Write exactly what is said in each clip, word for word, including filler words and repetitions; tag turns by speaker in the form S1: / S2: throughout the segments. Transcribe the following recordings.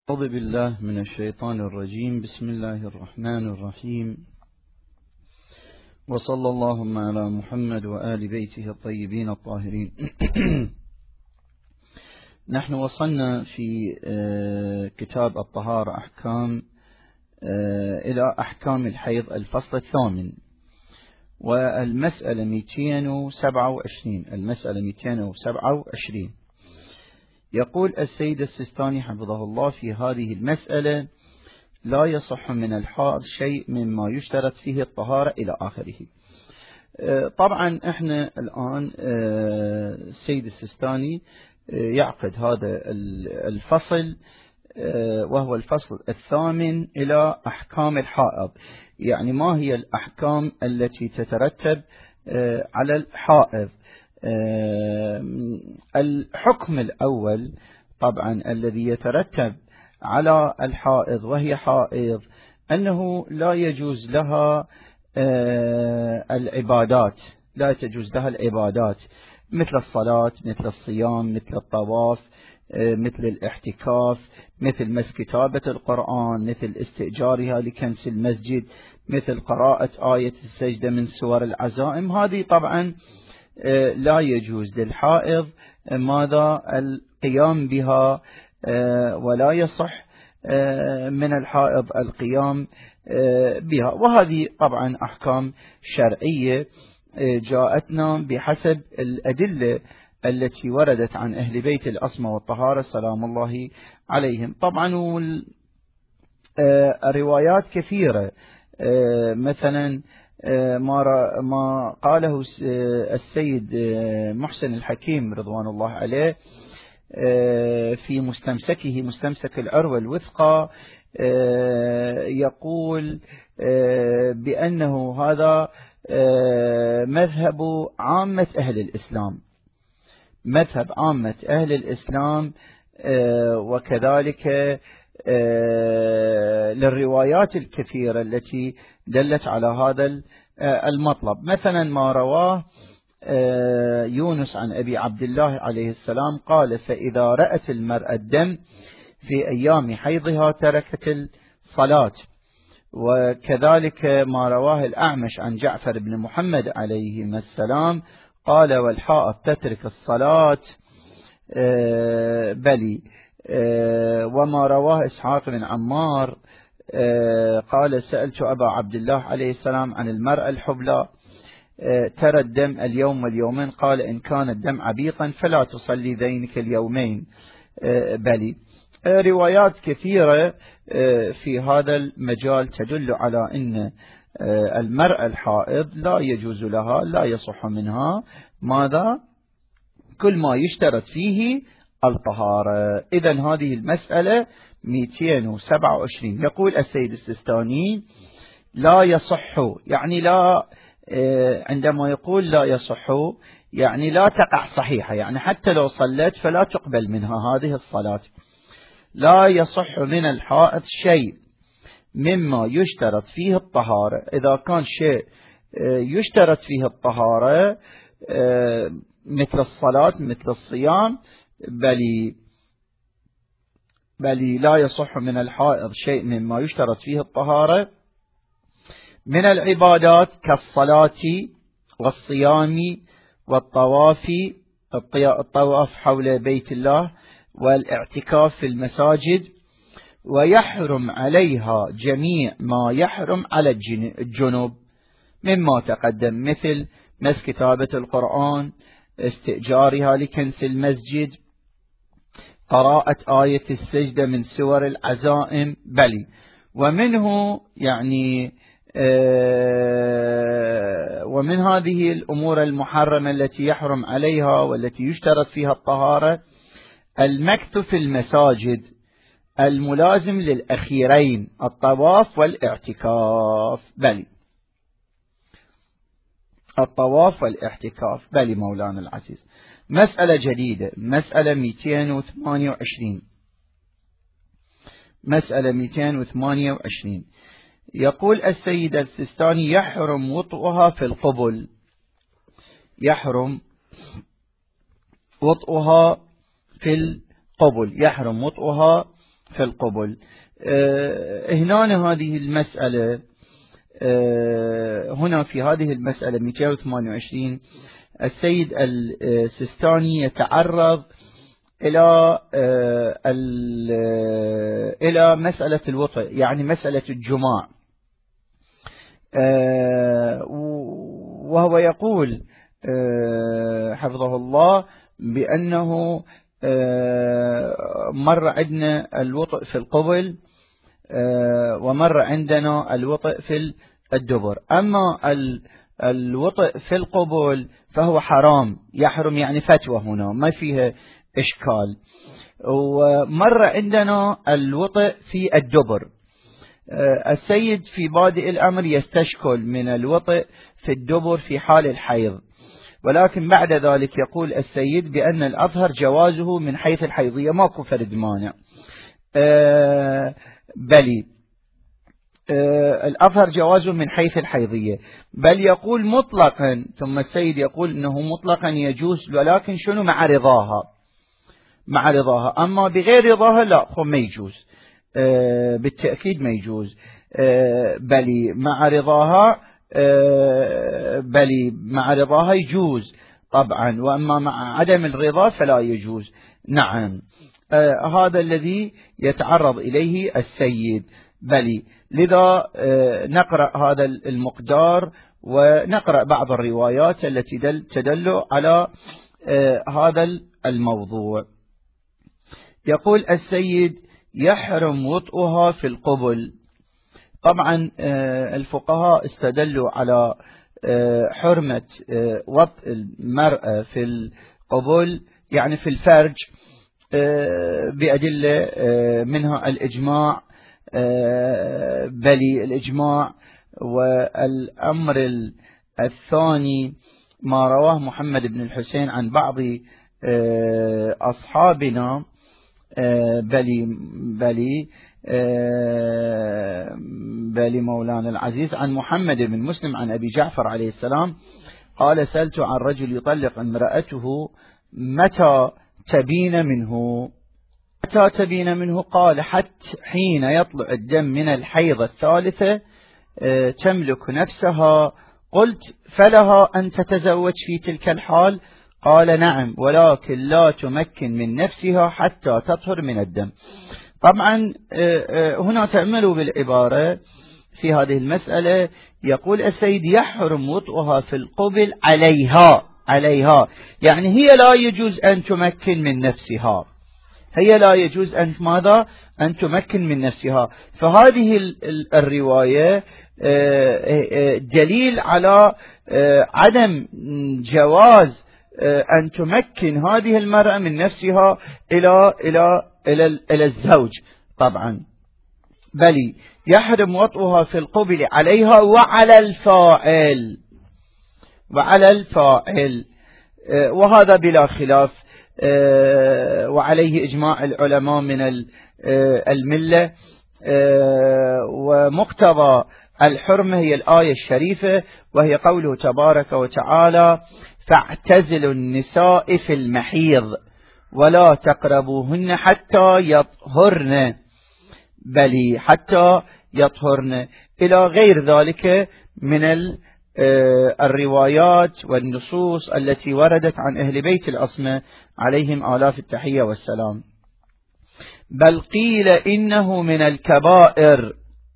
S1: أعوذ بالله من الشيطان الرجيم. بسم الله الرحمن الرحيم، وصلى اللهم على محمد وآل بيته الطيبين الطاهرين. نحن وصلنا في كتاب الطهارة أحكام إلى أحكام الحيض الفصل الثامن، والمسألة مئتين وسبعة وعشرين المسألة مئتين وسبعة وعشرين. يقول السيد السيستاني حفظه الله في هذه المسألة: لا يصح من الحائض شيء مما يشترط فيه الطهارة إلى آخره. طبعا احنا الآن السيد السيستاني يعقد هذا الفصل وهو الفصل الثامن إلى أحكام الحائض، يعني ما هي الأحكام التي تترتب على الحائض. الحكم الأول طبعا الذي يترتب على الحائض وهي حائض أنه لا يجوز لها العبادات، لا تجوز لها العبادات مثل الصلاة، مثل الصيام، مثل الطواف، مثل الاحتكاف، مثل مس كتابة القرآن، مثل استئجارها لكنس المسجد، مثل قراءة آية السجدة من سور العزائم. هذه طبعا لا يجوز للحائض ماذا القيام بها، ولا يصح من الحائض القيام بها. وهذه طبعا أحكام شرعية جاءتنا بحسب الأدلة التي وردت عن أهل بيت الأصمة والطهارة سلام الله عليهم. طبعا الروايات كثيرة، مثلا ما قاله السيد محسن الحكيم رضوان الله عليه في مستمسكه مستمسك العروة الوثقى، يقول بأنه هذا مذهب عامة أهل الإسلام، مذهب عامة أهل الإسلام، وكذلك للروايات الكثيرة التي دلت على هذا المطلب. مثلا ما رواه يونس عن أبي عبد الله عليه السلام قال: فإذا رأت المرأة الدم في أيام حيضها تركت الصلاة. وكذلك ما رواه الأعمش عن جعفر بن محمد عليه السلام قال: والحائض تترك الصلاة بلي. وما رواه إسحاق بن عمار قال: سألت أبا عبد الله عليه السلام عن المرأة الحبلى ترى الدم اليوم واليومين، قال: إن كان الدم عبيقا فلا تصلي ذينك اليومين بلي. روايات كثيرة في هذا المجال تدل على أن المرأة الحائض لا يجوز لها، لا يصح منها ماذا؟ كل ما يشترط فيه الطهارة. إذن هذه المسألة مئتين وسبعة وعشرين. يقول السيد السيستاني: لا يصح، يعني لا، عندما يقول لا يصح يعني لا تقع صحيحة، يعني حتى لو صلت فلا تقبل منها هذه الصلاة. لا يصح من الحائض شيء مما يشترط فيه الطهارة. إذا كان شيء يشترط فيه الطهارة مثل الصلاة مثل الصيام بل بل لا يصح من الحائض شيء مما يشترط فيه الطهارة من العبادات كالصلاة والصيام والطواف، الطواف حول بيت الله، والاعتكاف في المساجد. ويحرم عليها جميع ما يحرم على الجنوب مما تقدم، مثل مس كتابة القرآن، استئجارها لكنس المسجد، قراءة آية السجدة من سور العزائم بلي. ومنه يعني آه ومن هذه الأمور المحرمة التي يحرم عليها والتي يشترط فيها الطهارة المكث في المساجد الملازم للأخيرين، الطواف والاعتكاف بلي. الطواف والاعتكاف بلي مولانا العزيز. مسألة جديدة، مسألة مئتين وثمانية وعشرين. مسألة مئتين وثمانية وعشرين. يقول السيد السيستاني: يحرم وطئها في القبل. يحرم وطئها في القبل، يحرم وطئها في القبل. هنا هذه المسألة، هنا في هذه المسألة مئتين وثمانية وعشرين السيد السيستاني يتعرض إلى إلى مسألة الوطء، يعني مسألة الجماع، وهو يقول حفظه الله بأنه مر عندنا الوطء في القبل ومر عندنا الوطء في الدبر. أما الوطء في القبل فهو حرام، يحرم يعني فتوى، هنا ما فيها إشكال. ومر عندنا الوطء في الدبر. السيد في بادئ الأمر يستشكل من الوطء في الدبر في حال الحيض، ولكن بعد ذلك يقول السيد بأن الأظهر جوازه من حيث الحيضية، ماكو فرد مانع. أه بل أه الأظهر جوازه من حيث الحيضية، بل يقول مطلقا، ثم السيد يقول أنه مطلقا يجوز، ولكن شنو؟ مع رضاها، مع رضاها. أما بغير رضاها لا، ما يجوز، أه بالتأكيد ما يجوز. أه بل مع رضاها، أه بل مع رضاها يجوز طبعا، وأما مع عدم الرضا فلا يجوز. نعم، أه هذا الذي يتعرض إليه السيد. بل لذا أه نقرأ هذا المقدار ونقرأ بعض الروايات التي دل تدل على أه هذا الموضوع. يقول السيد يحرم وطئها في القبل. طبعا الفقهاء استدلوا على حرمة وطء المرأة في القبل، يعني في الفرج، بأدلة منها الإجماع، بل الإجماع. والأمر الثاني ما رواه محمد بن الحسين عن بعض أصحابنا، بلي بلي بلي مولانا العزيز، عن محمد بن مسلم عن أبي جعفر عليه السلام قال سألت عن رجل يطلق امرأته متى تبين منه؟ متى تبين منه؟ قال حتى حين يطلع الدم من الحيضة الثالثة تملك نفسها. قلت فلها أن تتزوج في تلك الحال؟ قال نعم، ولكن لا تمكن من نفسها حتى تطهر من الدم. طبعا هنا تعملوا بالعبارة في هذه المسألة. يقول السيد يحرم وطئها في القبل عليها، عليها يعني هي لا يجوز أن تمكن من نفسها، هي لا يجوز أن ماذا؟ أن تمكن من نفسها. فهذه الرواية دليل على عدم جواز أن تمكن هذه المرأة من نفسها إلى إلى إلى إلى الزوج طبعا. بل يحرم وطئها في القبل عليها وعلى الفاعل، وعلى الفاعل، وهذا بلا خلاف، وعليه إجماع العلماء من الملة. ومقتضى الحرمة هي الآية الشريفة، وهي قوله تبارك وتعالى فاعتزلوا النساء في المحيض ولا تقربوهن حتى يطهرن، بل حتى يطهرن، إلى غير ذلك من الروايات والنصوص التي وردت عن أهل بيت الأصمة عليهم آلاف التحية والسلام. بل قيل إنه من الكبائر،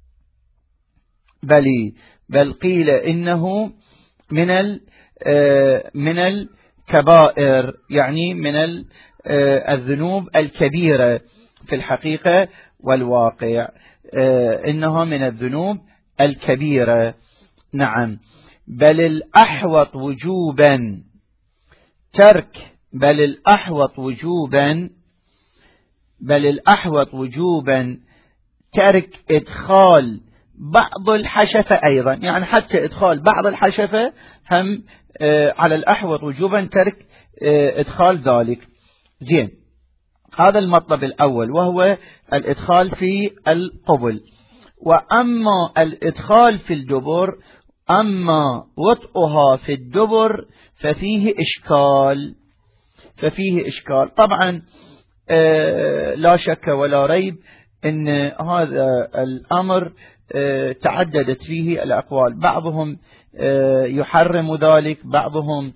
S1: بل بل قيل إنه من من الكبائر، يعني من الذنوب الكبيرة في الحقيقة والواقع، إنها من الذنوب الكبيرة. نعم، بل الأحوط وجوبا ترك بل الأحوط وجوبا بل الأحوط وجوبا ترك إدخال بعض الحشفة أيضا، يعني حتى إدخال بعض الحشفة هم على الأحوط وجوبا ترك إدخال ذلك. زين، هذا المطلب الأول وهو الإدخال في القبل. وأما الإدخال في الدبر، أما وطئها في الدبر ففيه إشكال، ففيه إشكال طبعا لا شك ولا ريب إن هذا الأمر تعددت فيه الأقوال، بعضهم يحرم ذلك، بعضهم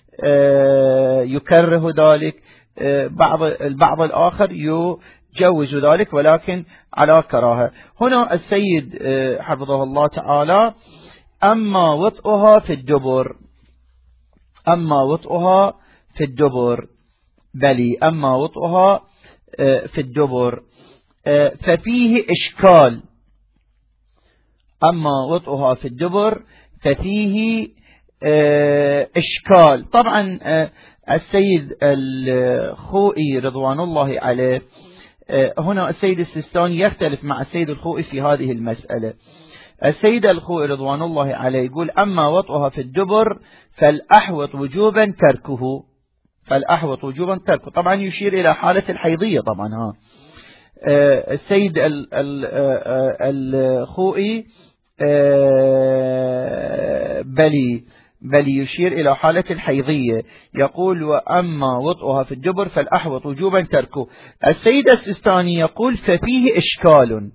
S1: يكره ذلك، بعض البعض الآخر يجوز ذلك ولكن على كراهة. هنا السيد حفظه الله تعالى: أما وطئها في الدبر، أما وطئها في الدبر بلي أما وطئها في الدبر ففيه إشكال. أما وطئها في الدبر ففيه إشكال. طبعا السيد الخوئي رضوان الله عليه، هنا السيد السيستاني يختلف مع السيد الخوئي في هذه المسألة. السيد الخوئي رضوان الله عليه يقول: أما وطئها في الدبر فالأحوط وجوبا تركه، فالأحوط وجوبا تركه. طبعا يشير إلى حالة الحيضية. طبعا ها السيد الخوئي بلي بل يشير إلى حالة الحيضية، يقول: وأما وطئها في الدبر فالأحوط وجوبا تركه. السيد السيستاني يقول: ففيه إشكال،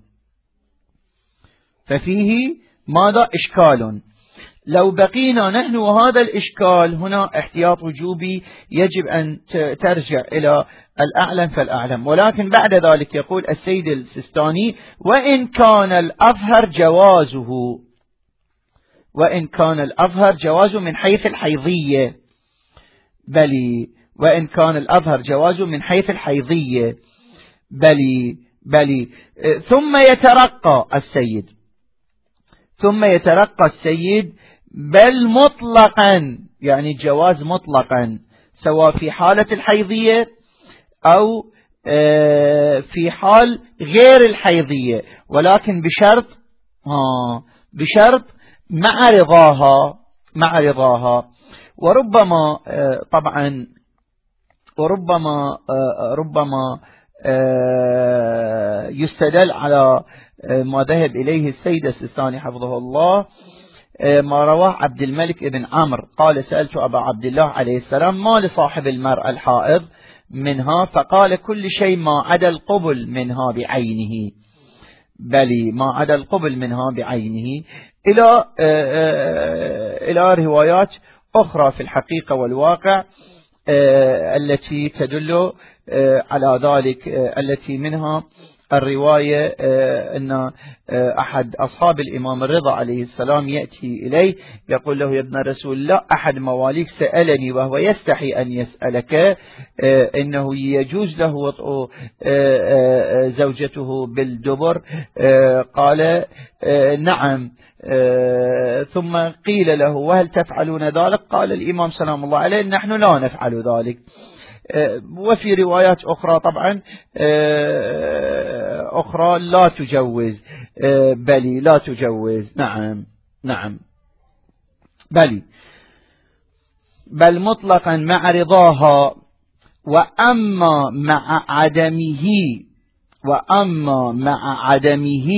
S1: ففيه ماذا؟ إشكال. لو بقينا نحن وهذا الإشكال هنا احتياط وجوبي، يجب أن ترجع إلى الأعلم فالأعلم. ولكن بعد ذلك يقول السيد السيستاني: وإن كان الأظهر جوازه، وإن كان الأظهر جوازه من حيث الحيضية بلي وإن كان الأظهر جوازه من حيث الحيضية بلي بلي ثم يترقى السيد ثم يترقى السيد بل مطلقا، يعني جواز مطلقا، سواء في حالة الحيضية أو في حال غير الحيضية، ولكن بشرط آه بشرط مع رضاها مع رضاها وربما طبعا وربما ربما يستدل على ما ذهب إليه السيد السيستاني حفظه الله، ما رواه عبد الملك بن عمرو قال: سألت أبا عبد الله عليه السلام: ما لصاحب المرأة الحائض منها؟ فقال: كل شيء ما عدا القبل منها بعينه، بل ما عدا القبل منها بعينه، إلى إلى روايات أخرى في الحقيقة والواقع التي تدل على ذلك، التي منها الرواية أن أحد أصحاب الإمام الرضا عليه السلام يأتي إليه يقول له: يا ابن رسول الله، أحد مواليك سألني وهو يستحي أن يسألك إنه يجوز له وطء زوجته بالدبر. قال: نعم. ثم قيل له: وهل تفعلون ذلك؟ قال الإمام سلام الله عليه: نحن لا نفعل ذلك. وفي روايات أخرى طبعا أخرى لا تجوز، بل لا تجوز. نعم نعم بل بل مطلقا مع رضاها. وأما مع عدمه وأما مع عدمه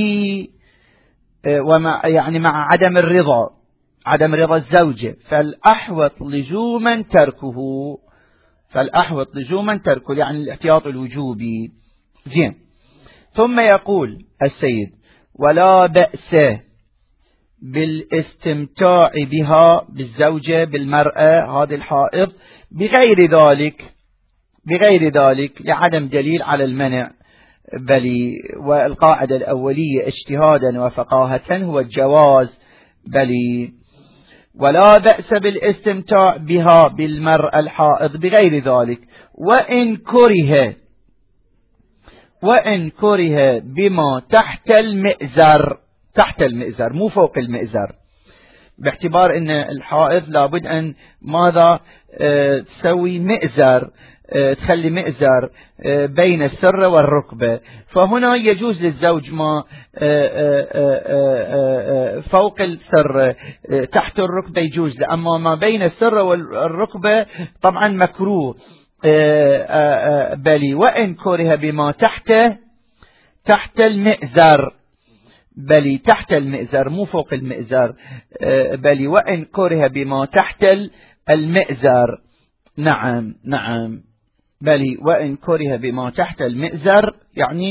S1: ومع يعني مع عدم الرضا عدم رضا الزوجة فالأحوط لزوما تركه فالأحوط لزوما تركه يعني الاحتياط الوجوبي. زين. ثم يقول السيد: ولا بأس بالاستمتاع بها، بالزوجة بالمرأة هذه الحائض، بغير ذلك بغير ذلك لعدم دليل على المنع، بل والقاعدة الأولية اجتهادا وفقاهة هو الجواز. بل ولا بأس بالاستمتاع بها بالمرأة الحائض بغير ذلك، وإن كره وإن كره بما تحت المئزر تحت المئزر مو فوق المئزر، باعتبار أن الحائض لابد أن ماذا اه تسوي مئزر، اه تخلي مئزر اه بين السرة والركبة، فهنا يجوز للزوج ما اه اه فوق السرة تحت الركبة يجوز، أما ما بين السرة والركبة طبعا مكروه. بل وإن كره بما تحته تحت المئزر بل تحت المئزر مو فوق المئزر، بل وإن كره بما تحت المئزر. نعم نعم بل وإن كره بما تحت المئزر يعني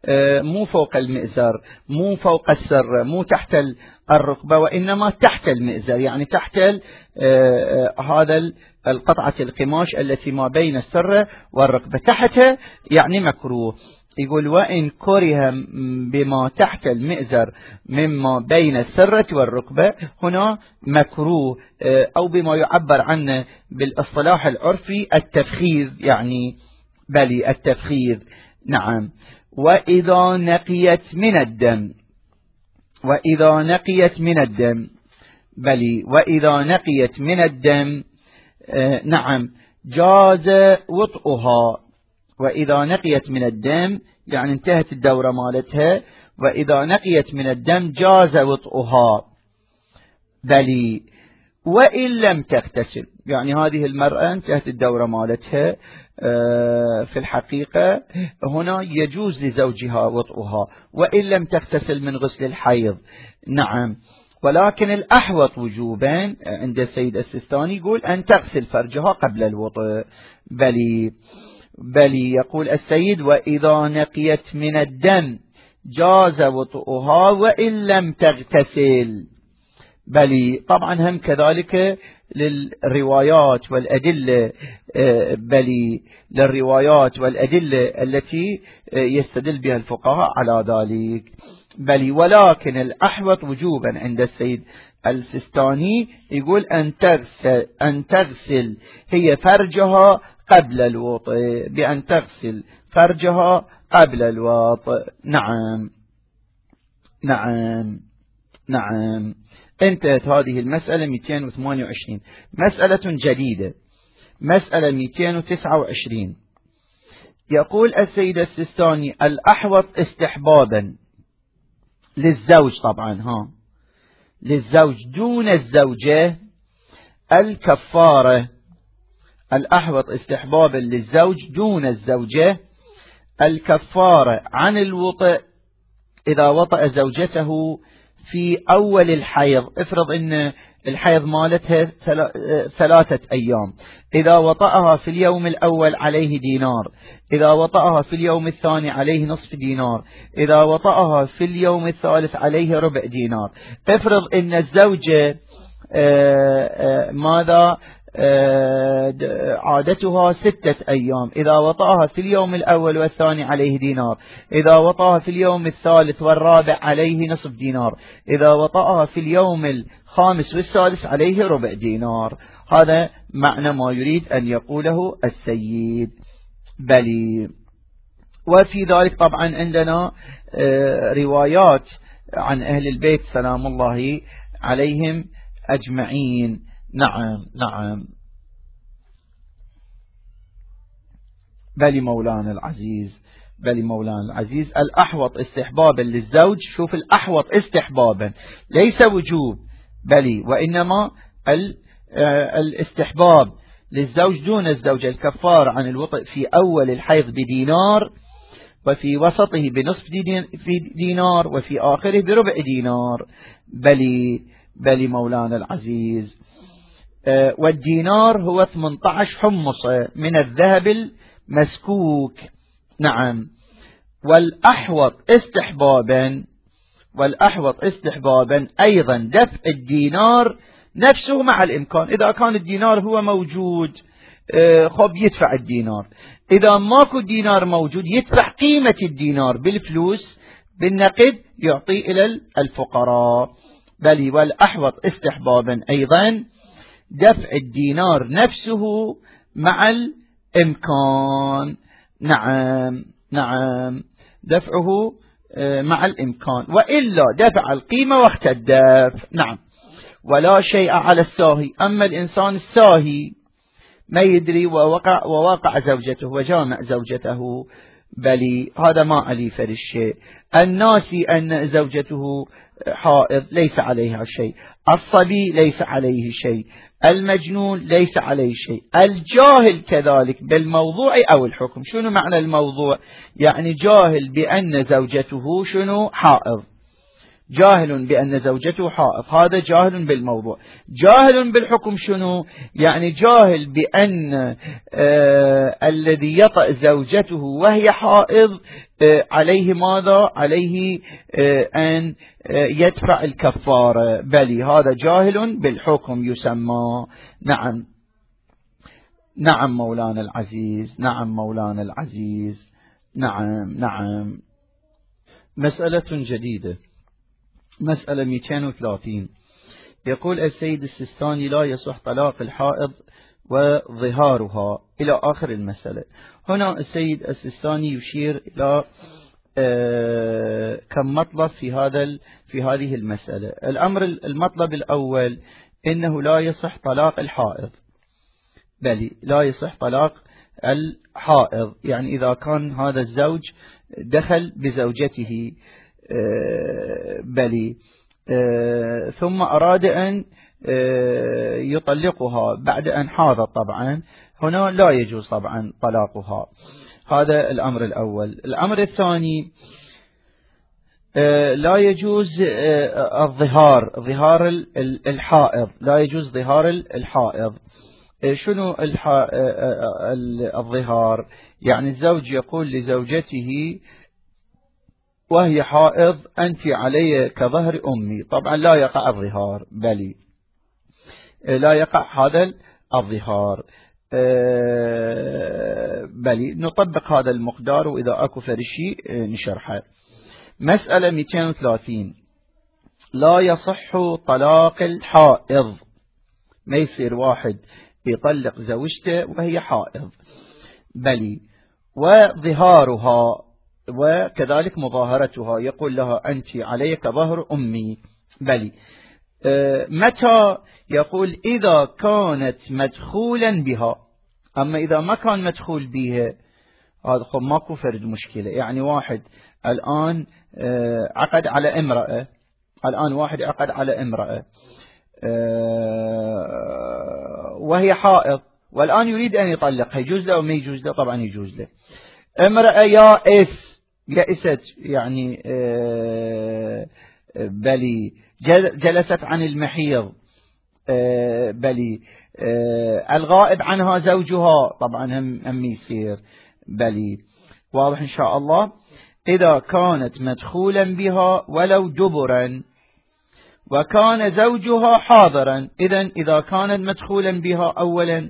S1: مو فوق المئزر، مو فوق السرة، مو تحت الركبة، وإنما تحت المئزر، يعني تحت هذا القطعة القماش التي ما بين السرة والركبة، تحتها يعني مكروه. يقول وإن كره بما تحت المئزر مما بين السرة والركبة، هنا مكروه، أو بما يعبر عنه بالاصطلاح العرفي التفخيذ، يعني بلي التفخيذ. نعم. وإذا نقيت من الدم، وإذا نقيت من الدم، بلي وإذا نقيت من الدم آه نعم جاز وطئها. وإذا نقيت من الدم يعني انتهت الدورة مالتها، وإذا نقيت من الدم جاز وطئها. بلي وإن لم تغتسل، يعني هذه المرأة انتهت الدورة مالتها، في الحقيقة هنا يجوز لزوجها وطئها وإن لم تغتسل من غسل الحيض. نعم. ولكن الأحوط وجوبا عند السيد السيستاني يقول أن تغسل فرجها قبل الوطء. بلي بلي يقول السيد وإذا نقيت من الدم جاز وطئها وإن لم تغتسل. بلي طبعا هم كذلك للروايات والأدلة، بلي للروايات والأدلة التي يستدل بها الفقهاء على ذلك. بلي ولكن الأحوط وجوبا عند السيد السيستاني يقول أن تغسل, أن تغسل هي فرجها قبل الوطء، بأن تغسل فرجها قبل الوطء. نعم نعم نعم. انتهت هذه المسألة مئتين وثمانية وعشرين. مسألة جديدة، مسألة مئتين وتسعة وعشرين. يقول السيد السيستاني الأحوط استحبابا للزوج، طبعا ها للزوج دون الزوجة الكفارة. الأحوط استحبابا للزوج دون الزوجة الكفارة عن الوطئ إذا وطأ زوجته في أول الحيض. افرض أن الحيض مالتها ثلاثة أيام، إذا وطأها في اليوم الأول عليه دينار، إذا وطأها في اليوم الثاني عليه نصف دينار، إذا وطأها في اليوم الثالث عليه ربع دينار. افرض أن الزوجة ماذا عادتها ستة أيام، إذا وطأها في اليوم الأول والثاني عليه دينار، إذا وطأها في اليوم الثالث والرابع عليه نصف دينار، إذا وطأها في اليوم الخامس والسادس عليه ربع دينار. هذا معنى ما يريد أن يقوله السيد. بلي وفي ذلك طبعا عندنا روايات عن أهل البيت سلام الله عليهم أجمعين. نعم نعم. بلي مولانا العزيز، بلي مولانا العزيز الأحوط استحبابا للزوج، شوف الأحوط استحبابا ليس وجوب، بلي وإنما الاستحباب للزوج دون الزوجة الكفار عن الوطئ في أول الحيض بدينار، وفي وسطه بنصف دينار، وفي آخره بربع دينار. بلي بلي مولانا العزيز. والدينار هو ثمانية عشر حمصة من الذهب المسكوك. نعم. والأحوط استحبابا، والأحوط استحبابا أيضا دفع الدينار نفسه مع الإمكان. إذا كان الدينار هو موجود خب يدفع الدينار، إذا ماكو دينار موجود يدفع قيمة الدينار بالفلوس بالنقد يعطي إلى الفقراء. بل والأحوط استحبابا أيضا دفع الدينار نفسه مع الإمكان. نعم نعم. دفعه مع الإمكان، وإلا دفع القيمة وقت الدفع. نعم. ولا شيء على الساهي، أما الإنسان الساهي ما يدري ووقع, وواقع زوجته وجامع زوجته، بل هذا ما عليه فرشة. الناسي أن زوجته حائض ليس عليها شيء، الصبي ليس عليه شيء، المجنون ليس عليه شيء، الجاهل كذلك بالموضوع أو الحكم. شنو معنى الموضوع؟ يعني جاهل بأن زوجته شنو حائض، جاهل بأن زوجته حائض، هذا جاهل بالموضوع. جاهل بالحكم شنو؟ يعني جاهل بأن آه الذي يطأ زوجته وهي حائض آه عليه ماذا؟ عليه آه أن آه يدفع الكفارة. بل هذا جاهل بالحكم يسمى. نعم نعم مولانا العزيز، نعم مولانا العزيز، نعم نعم. مسألة جديدة، مسألة مئتين وثلاثين. يقول السيد السيستاني: لا يصح طلاق الحائض وظهارها، إلى آخر المسألة. هنا السيد السيستاني يشير إلى آه كم مطلب في هذا في هذه المسألة. الأمر المطلب الأول إنه لا يصح طلاق الحائض، بل لا يصح طلاق الحائض، يعني إذا كان هذا الزوج دخل بزوجته بل ثم أراد أن يطلقها بعد أن حاضت، طبعا هنا لا يجوز طبعا طلاقها. هذا الأمر الأول. الأمر الثاني: لا يجوز الظهار، ظهار الحائض، لا يجوز ظهار الحائض. شنو الظهار؟ يعني الزوج يقول لزوجته وهي حائض: أنت علي كظهر أمي. طبعا لا يقع الظهار، بل لا يقع هذا الظهار، بل نطبق هذا المقدار، وإذا أكو فرشي نشرحه. مسألة مئتين وثلاثين: لا يصح طلاق الحائض. ما يصير واحد يطلق زوجته وهي حائض، بل وظهارها وكذلك مظاهرتها، يقول لها أنت علي كظهر أمي. بل متى؟ يقول إذا كانت مدخولا بها. أما إذا ما كان مدخول بها هذا خب ماكو فرد مشكلة. يعني واحد الآن عقد على امرأة، الآن واحد عقد على امرأة وهي حائض، والآن يريد أن يطلقها، يجوز له أو ما يجوز له؟ طبعا يجوز له. امرأة يائس، يأست يعني بلي جلست عن المحيض، بلي الغائب عنها زوجها، طبعا هم, هم يصير. بلي واضح إن شاء الله. إذا كانت مدخولا بها ولو دبرا وكان زوجها حاضرا، إذن إذا كانت مدخولا بها أولا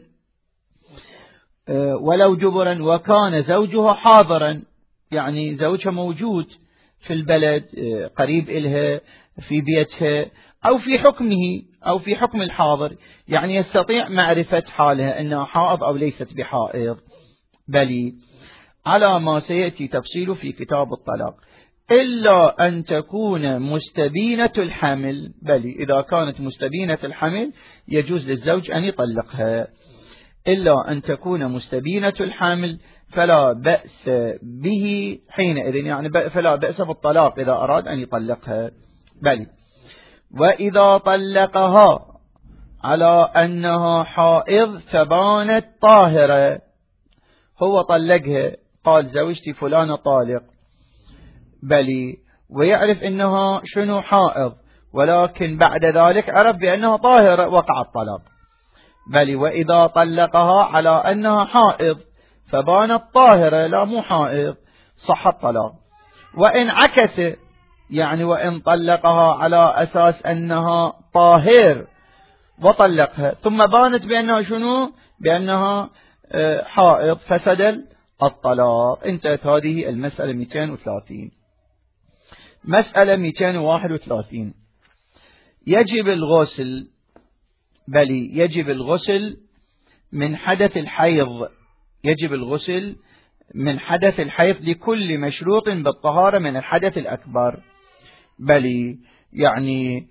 S1: ولو دبرا وكان زوجها حاضرا، يعني زوجها موجود في البلد قريب إلها في بيتها أو في حكمه أو في حكم الحاضر، يعني يستطيع معرفة حالها أنها حائض أو ليست بحائض، بل على ما سيأتي تفصيله في كتاب الطلاق، إلا أن تكون مستبينة الحمل. بل إذا كانت مستبينة الحمل يجوز للزوج أن يطلقها، إلا أن تكون مستبينة الحمل فلا بأس به حينئذ، يعني فلا بأس بالطلاق إذا أراد أن يطلقها. بل وإذا طلقها على أنها حائض فبانت طاهرة، هو طلقها قال زوجتي فلانة طالق، بل ويعرف أنها شنو حائض، ولكن بعد ذلك عرف بأنها طاهرة، وقع الطلاق. بل وإذا طلقها على أنها حائض فبانت طاهرة، لا مو حائض، صح الطلاق. وإن عكس، يعني وإن طلقها على أساس أنها طاهر وطلقها ثم بانت بأنها شنو؟ بأنها حائض، فسد الطلاق. انتهت هذه المسألة مئتين وثلاثين. مسألة مئتين وواحد وثلاثين: يجب الغسل، بل يجب الغسل من حدث الحيض، يجب الغسل من حدث الحيض لكل مشروط بالطهارة من الحدث الأكبر. بل يعني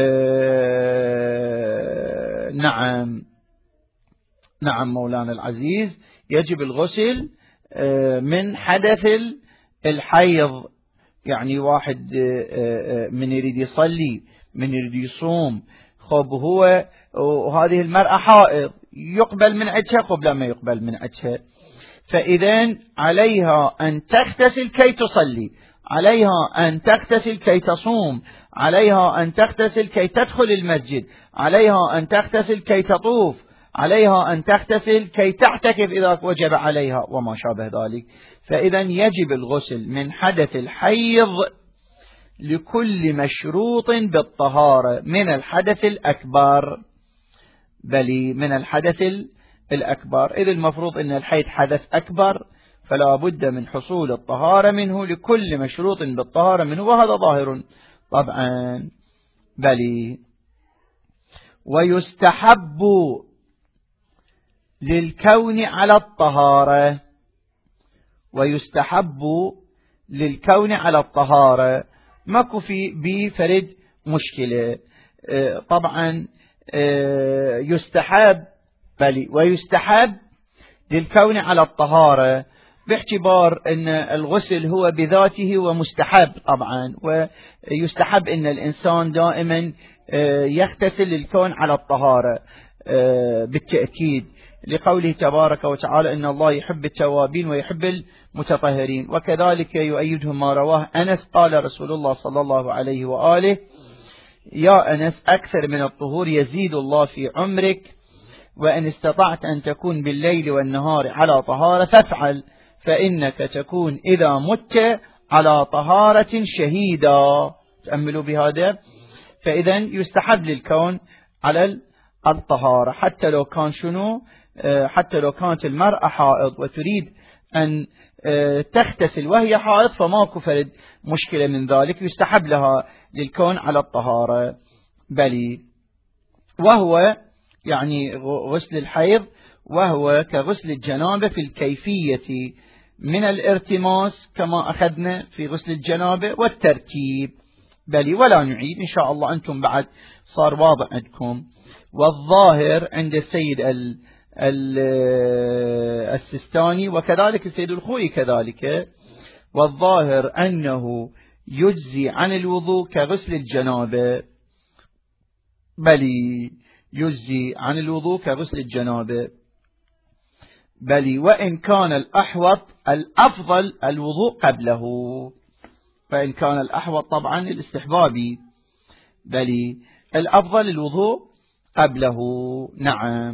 S1: آه نعم نعم مولانا العزيز، يجب الغسل آه من حدث الحيض، يعني واحد آه من يريد يصلي، من يريد يصوم، خب هو وهذه المرأة حائض، يقبل من عدها قبل ما يقبل من عدها، فإذن عليها أن تغتسل كي تصلي، عليها أن تغتسل كي تصوم، عليها أن تغتسل كي تدخل المسجد، عليها أن تغتسل كي تطوف، عليها أن تغتسل كي تعتكف إذا وجب عليها وما شابه ذلك. فإذا يجب الغسل من حدث الحيض لكل مشروط بالطهارة من الحدث الأكبر، بل من الحدث الأكبر، إذ المفروض أن الحيض حدث أكبر فلا بد من حصول الطهارة منه لكل مشروط بالطهارة منه، وهذا ظاهر طبعا. بل ويستحب للكون على الطهارة، ويستحب للكون على الطهارة ماكو في بفرد مشكلة طبعا. يستحب بل ويستحب للكون على الطهارة باعتبار أن الغسل هو بذاته ومستحب طبعا، ويستحب أن الإنسان دائما يغتسل للكون على الطهارة بالتأكيد، لقوله تبارك وتعالى إن الله يحب التوابين ويحب المتطهرين. وكذلك يؤيده ما رواه أنس قال رسول الله صلى الله عليه وآله: يا أنس أكثر من الطهور يزيد الله في عمرك، وإن استطعت أن تكون بالليل والنهار على طهارة فافعل، فإنك تكون إذا مت على طهارة شهيدا. تأملوا بهذا. فإذا يستحب للكون على الطهارة حتى لو كان شنو حتى لو كانت المرأة حائض وتريد أن تغتسل وهي حائض فماكو فرد مشكلة من ذلك، يستحب لها للكون على الطهارة. بل وهو يعني غسل الحيض وهو كغسل الجنابة في الكيفية من الارتماس كما أخذنا في غسل الجنابة والترتيب. بل ولا نعيد إن شاء الله، أنتم بعد صار واضح عندكم. والظاهر عند السيد ال ال السستاني وكذلك السيد الخوئي كذلك، والظاهر أنه يجزي عن الوضوء كغسل الجنابة، بل يجزي عن الوضوء كغسل الجنابة. بل وإن كان الأحوط الأفضل الوضوء قبله، فإن كان الأحوط طبعا الاستحبابي، بل الأفضل الوضوء قبله. نعم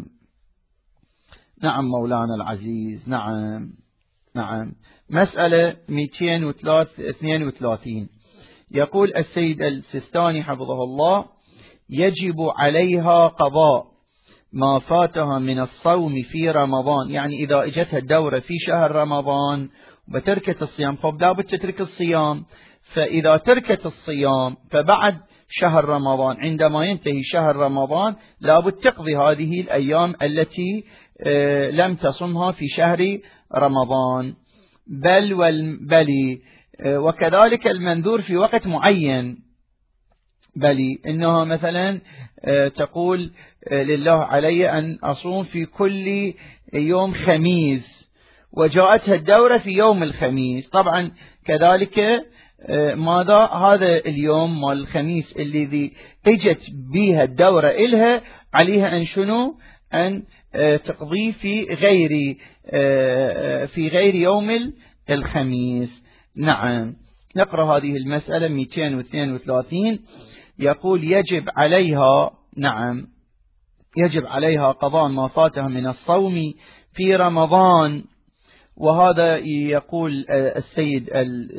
S1: نعم مولانا العزيز. نعم نعم. مسألة مئتين واثنين وثلاثين يقول السيد السستاني حفظه الله: يجب عليها قضاء ما فاتها من الصوم في رمضان، يعني إذا اجتها الدورة في شهر رمضان وتركت الصيام فلا بد تترك الصيام، فإذا تركت الصيام فبعد شهر رمضان عندما ينتهي شهر رمضان لابد تقضي هذه الأيام التي لم تصمها في شهر رمضان. بل والبلي وكذلك المنذور في وقت معين، بل إنها مثلا تقول لله علي أن أصوم في كل يوم خميس وجاءتها الدورة في يوم الخميس، طبعا كذلك ماذا هذا اليوم مال الخميس الذي اجت بها الدورة إلها عليها أن شنو أن تقضي في غير في غير يوم الخميس. نعم. نقرأ هذه المسألة مئتين واثنين وثلاثين يقول: يجب عليها نعم يجب عليها قضاء ما فاتها من الصوم في رمضان. وهذا يقول السيد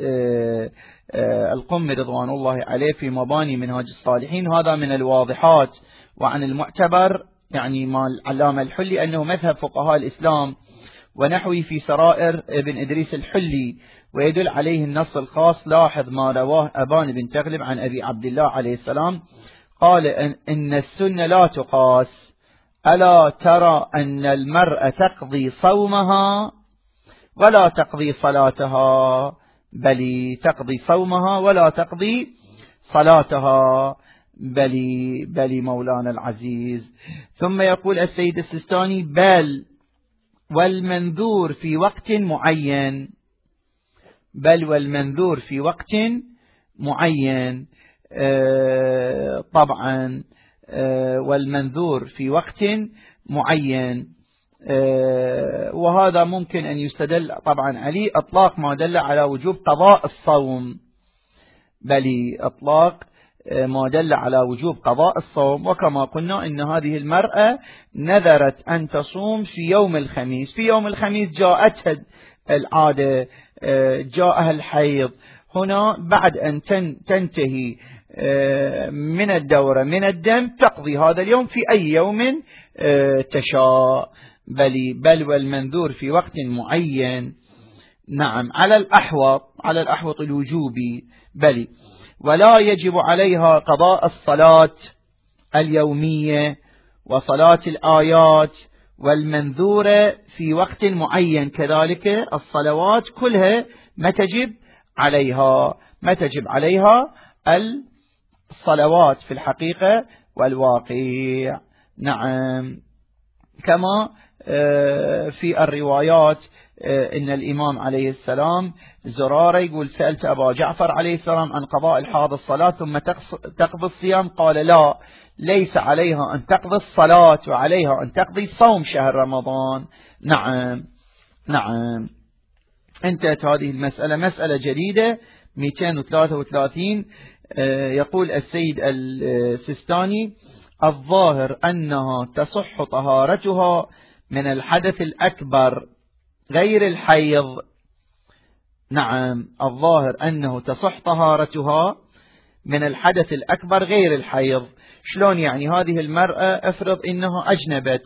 S1: القمي رضوان الله عليه في مباني منهاج الصالحين، هذا من الواضحات وعن المعتبر يعني مع العلامة الحلي أنه مذهب فقهاء الإسلام ونحوي في سرائر ابن إدريس الحلي، ويدل عليه النص الخاص. لاحظ ما رواه أبان بن تغلب عن أبي عبد الله عليه السلام قال إن, إن السنة لا تقاس، ألا ترى أن المرأة تقضي صومها ولا تقضي صلاتها، بل تقضي صومها ولا تقضي صلاتها. بل بل مولانا العزيز. ثم يقول السيد السستاني: بل والمنذور في وقت معين، بل والمنذور في وقت معين آه طبعا آه والمنذور في وقت معين آه وهذا ممكن أن يستدل طبعا عليه إطلاق ما دل على وجوب قضاء الصوم، بل إطلاق ما دل على وجوب قضاء الصوم. وكما قلنا إن هذه المرأة نذرت أن تصوم في يوم الخميس، في يوم الخميس جاءتها العادة، جاءها الحيض، هنا بعد أن تنتهي من الدورة من الدم تقضي هذا اليوم في أي يوم تشاء، بل بل والمنذور في وقت معين. نعم، على الأحوط على الأحوط الوجوبي، بل ولا يجب عليها قضاء الصلاة اليومية وصلاة الآيات والمنذورة في وقت معين، كذلك الصلوات كلها ما تجب عليها ما تجب عليها الصلوات في الحقيقة والواقع. نعم، كما في الروايات إن الإمام عليه السلام زرارة يقول سألت أبا جعفر عليه السلام عن قضاء الحاض الصلاة ثم تقضي الصيام، قال لا، ليس عليها أن تقضي الصلاة وعليها أن تقضي صوم شهر رمضان. نعم نعم انتهت هذه المسألة. مسألة جديدة مئتين وثلاثة وثلاثين، يقول السيد السيستاني: الظاهر أنها تصح طهارتها من الحدث الأكبر غير الحيض. نعم، الظاهر أنه تصح طهارتها من الحدث الأكبر غير الحيض. شلون يعني؟ هذه المرأة افرض إنها أجنبت،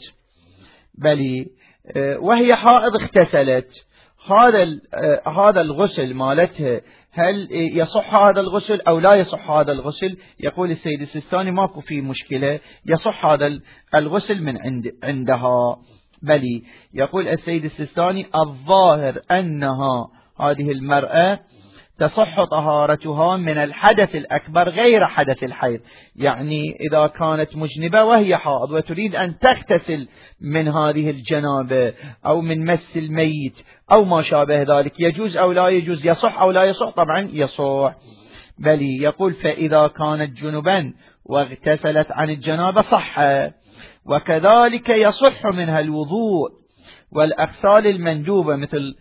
S1: بل وهي حائض اغتسلت، هذا هذا الغسل مالتها هل يصح هذا الغسل أو لا يصح هذا الغسل؟ يقول السيد السيستاني ماكو فيه مشكلة، يصح هذا الغسل من عند عندها. بل يقول السيد السيستاني: الظاهر أنها هذه المرأة تصح طهارتها من الحدث الأكبر غير حدث الحيض، يعني إذا كانت مجنبة وهي حائض وتريد أن تغتسل من هذه الجنابة أو من مس الميت أو ما شابه ذلك، يجوز أو لا يجوز؟ يصح أو لا يصح؟ طبعا يصح. بل يقول: فإذا كانت جنبا واغتسلت عن الجنابة صح، وكذلك يصح منها الوضوء والأغسال المندوبة مثل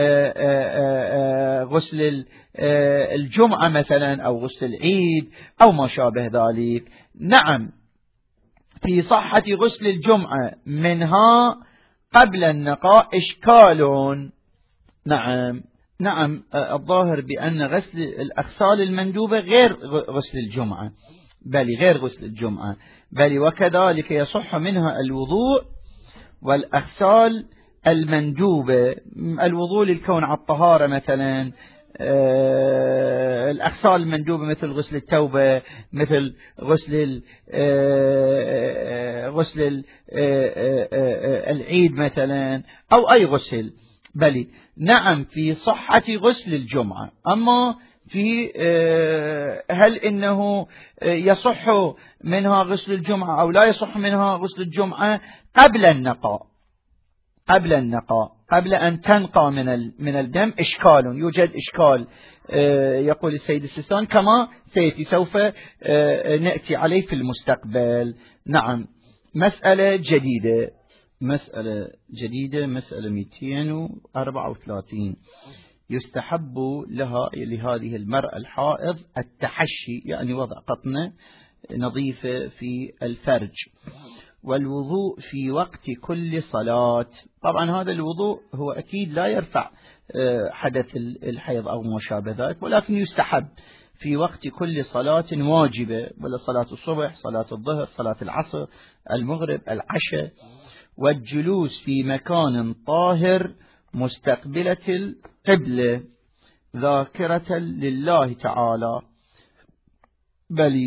S1: غسل الجمعة مثلا أو غسل العيد أو ما شابه ذلك. نعم، في صحة غسل الجمعة منها قبل النقاء إشكال. نعم نعم الظاهر بأن غسل الأغسال المندوبة غير غسل الجمعة، بل غير غسل الجمعة، بل وكذلك يصح منها الوضوء والأغسال المندوبة، الوضوء للكون على الطهارة مثلا، الأغسال المندوبة مثل غسل التوبة، مثل غسل غسل العيد مثلا، أو أي غسل. بل نعم في صحة غسل الجمعة. أما في هل إنه يصح منها غسل الجمعة أو لا يصح منها غسل الجمعة قبل النقاء قبل النقاء قبل أن تنقى من من الدم إشكال، يوجد إشكال يقول السيد السيستاني كما سيأتي سوف نأتي عليه في المستقبل. نعم، مسألة جديدة مسألة جديدة مسألة مئتين وأربعة وثلاثين: يستحب لها لهذه المرأة الحائض التحشي، يعني وضع قطنة نظيفة في الفرج، والوضوء في وقت كل صلاة. طبعا هذا الوضوء هو أكيد لا يرفع حدث الحيض أو ما شابه ذلك، ولكن يستحب في وقت كل صلاة واجبة، ولا صلاة الصبح، صلاة الظهر، صلاة العصر، المغرب، العشاء، والجلوس في مكان طاهر مستقبلة القبلة ذاكرة لله تعالى. بل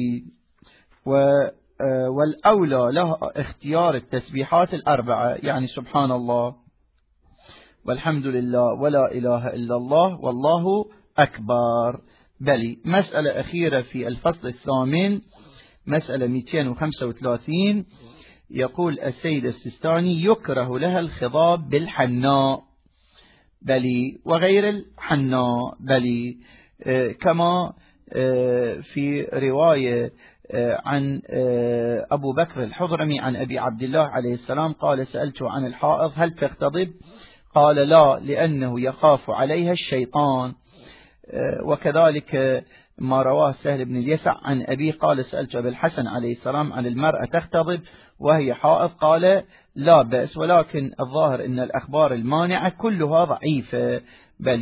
S1: والأولى لها اختيار التسبيحات الأربعة، يعني سبحان الله والحمد لله ولا إله إلا الله والله أكبر. بل مسألة أخيرة في الفصل الثامن، مسألة مئتين وخمسة وثلاثين، يقول السيد السيستاني: يكره لها الخضاب بالحناء بل وغير الحناء، بل كما في رواية عن أبو بكر الحضرمي عن أبي عبد الله عليه السلام قال: سألته عن الحائض هل تختضب؟ قال: لا، لأنه يخاف عليها الشيطان. وكذلك ما رواه سهل بن اليسع عن أبي قال سألت أبي الحسن عليه السلام عن المرأة تختضب وهي حائض قال لا بأس، ولكن الظاهر أن الأخبار المانعة كلها ضعيفة، بل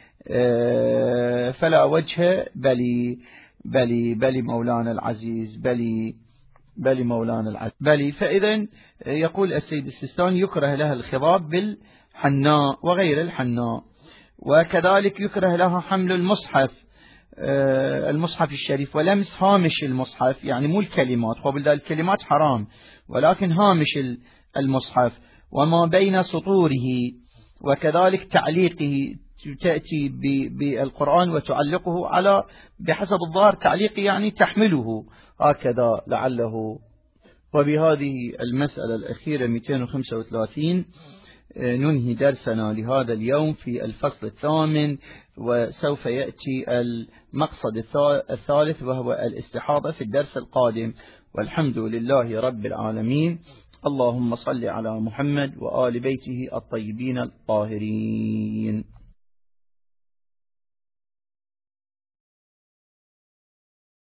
S1: فلا وجه بل بل بل مولانا العزيز بل بل مولانا العزيز بل فإذا يقول السيد السيستاني يكره لها الخضاب بالحناء وغير الحناء، وكذلك يكره لها حمل المصحف المصحف الشريف ولمس هامش المصحف، يعني مو الكلمات، وبالذات الكلمات حرام ولكن هامش المصحف وما بين سطوره، وكذلك تعليقه، تأتي بالقرآن وتعلقه على بحسب الظاهر تعليق يعني تحمله هكذا لعله. وبهذه المسألة الأخيرة مئتين وخمسة وثلاثين ننهي درسنا لهذا اليوم في الفصل الثامن، وسوف يأتي المقصد الثالث وهو الاستحاضة في الدرس القادم، والحمد لله رب العالمين. اللهم صل على محمد وآل بيته الطيبين الطاهرين.